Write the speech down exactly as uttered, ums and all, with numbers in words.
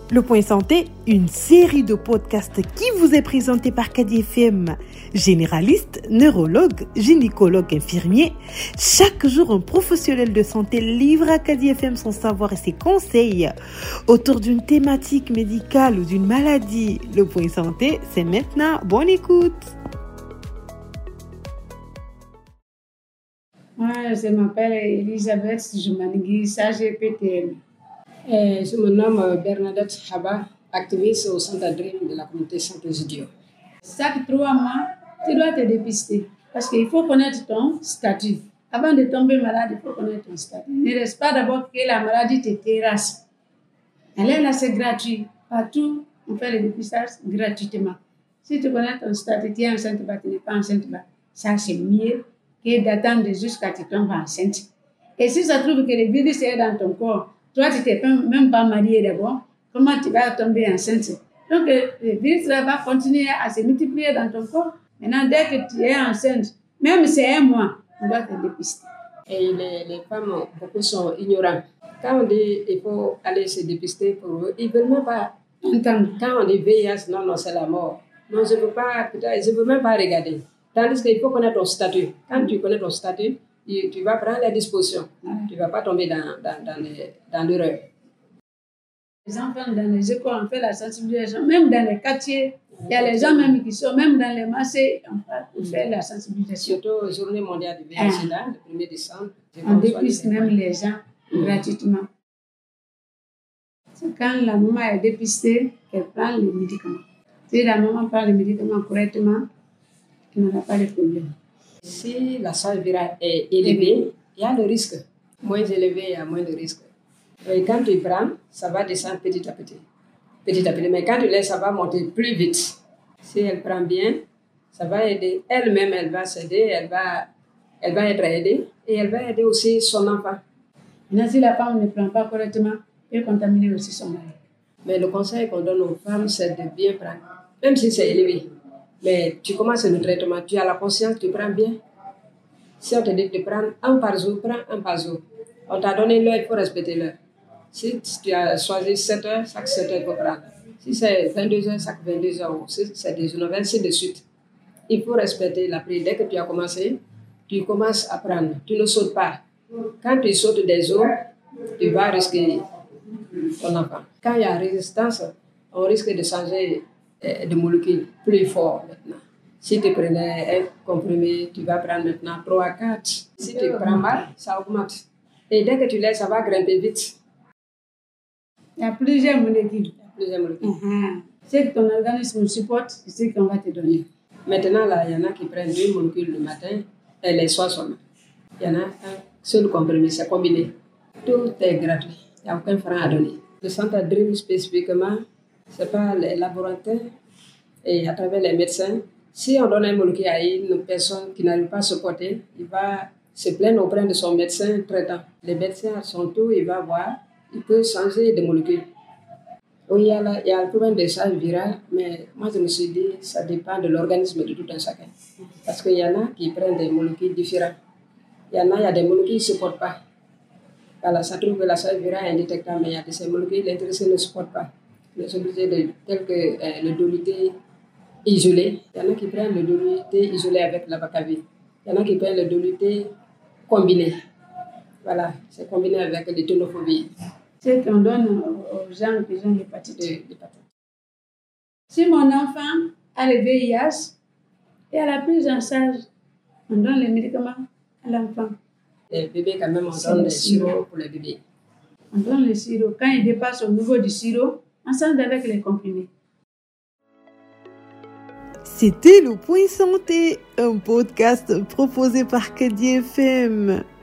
Le Point Santé, une série de podcasts qui vous est présentée par Kadi F M. Généraliste, neurologue, gynécologue, infirmier, chaque jour un professionnel de santé livre à Kadi F M son savoir et ses conseils autour d'une thématique médicale ou d'une maladie. Le Point Santé, c'est maintenant. Bonne écoute. Moi, je m'appelle Elisabeth Joumanigui, sage P T M. Et je me nomme Bernadette Haba, activiste au Centre Dream de la communauté Saint-Egidio. Chaque trois mois, tu dois te dépister parce qu'il faut connaître ton statut. Avant de tomber malade, il faut connaître ton statut. Ne reste pas d'abord que la maladie te terrasse. Elle est là, c'est gratuit. Partout, on fait le dépistage gratuitement. Si tu connais ton statut, tu es enceinte, tu n'es pas enceinte, ça c'est mieux que d'attendre jusqu'à ce que tu tombes enceinte. Et si ça trouve que le virus est dans ton corps, toi, tu t'es même pas marié d'abord, comment tu vas tomber enceinte? Donc, le virus là va continuer à se multiplier dans ton corps. Maintenant, dès que tu es enceinte, même si c'est un mois, on doit te dépister. Et les, les femmes, beaucoup sont ignorantes. Quand on dit qu'il faut aller se dépister pour eux, ils ne veulent même pas entendre. Quand on dit V I H, non, non, c'est la mort. Non, je ne veux pas, je veux même pas regarder. Tandis qu'il faut connaître ton statut. Quand tu connais ton statut, tu vas prendre les dispositions. Tu ne vas pas tomber dans, dans, dans, les, dans l'erreur. Les enfants dans les écoles, on fait la sensibilisation. Même dans les quartiers, il y a les gens même qui sont, même dans les marchés, on fait la sensibilisation. Surtout Journée mondiale du V I H sida, le premier décembre. On dépiste même les gens gratuitement. C'est quand la maman est dépistée qu'elle prend les médicaments. Si la maman prend les médicaments correctement, elle n'aura pas de problème. Si la charge virale est élevée, il y a le risque. Moins élevé, il y a moins de risque. Et quand tu prends, ça va descendre petit à petit. Petit à petit. Mais quand tu laisses, ça va monter plus vite. Si elle prend bien, ça va aider. Elle-même, elle va s'aider, elle va, elle va être aidée. Et elle va aider aussi son enfant. Maintenant, si la femme ne prend pas correctement, elle peut contaminer aussi son mari. Mais le conseil qu'on donne aux femmes, c'est de bien prendre. Même si c'est élevé. Mais tu commences le traitement, tu as la conscience, tu prends bien. Si on te dit de prendre un par jour, prends un par jour. On t'a donné l'heure, il faut respecter l'heure. Si tu as choisi sept heures, chaque sept heures, il faut prendre. Si c'est vingt-deux heures, chaque vingt-deux heures, si c'est des heures, ainsi de suite. Il faut respecter la prise. Dès que tu as commencé, tu commences à prendre. Tu ne sautes pas. Quand tu sautes des eaux, tu vas risquer ton enfant. Quand il y a résistance, on risque de changer de molécules plus fort maintenant. Si tu prenais un comprimé, tu vas prendre maintenant trois à quatre. Si tu prends mal, ça augmente. Et dès que tu laisses, ça va grimper vite. Il y a plusieurs molécules. Il y a plusieurs molécules. Uh-huh. Ce que ton organisme supporte, c'est ce qu'on va te donner. Maintenant, là, il y en a qui prennent deux molécules le matin et les soirs seulement. Il y en a un seul comprimé, c'est combiné. Tout est gratuit. Il n'y a aucun franc à donner. Le Centre Dream spécifiquement, c'est pas les laboratoires et à travers les médecins. Si on donne un molécule à une personne qui n'arrive pas à se porter, il va se plaindre auprès de son médecin traitant. Les médecins, à son tour, il va voir, il peut changer de molécule. Oui, il y a, la, il y a le problème des charges virales, mais moi je me suis dit, ça dépend de l'organisme de tout un chacun. Parce qu'il y en a qui prennent des molécules différentes. Il y en a, il y a des molécules qui ne supportent pas. Voilà, ça trouve que la charge virale est indétectable, mais il y a de ces molécules qui l'intéressé ne supportent pas. On sont obligés de, tel que euh, le doluté isolé. Il y en a qui prennent le doluté isolé avec la bacavir. Il y en a qui prennent le doluté combiné. Voilà, c'est combiné avec les tenofovir. C'est qu'on donne aux gens qui ont l'hépatite. Si mon enfant a le V I H et à la prise en charge, on donne les médicaments à l'enfant. Les bébés, quand même, on donne les sirops pour les bébés. On donne les sirops. Quand il dépasse au niveau du sirop, ensemble avec les comprimés. C'était Le Point Santé, un podcast proposé par Kadi F M.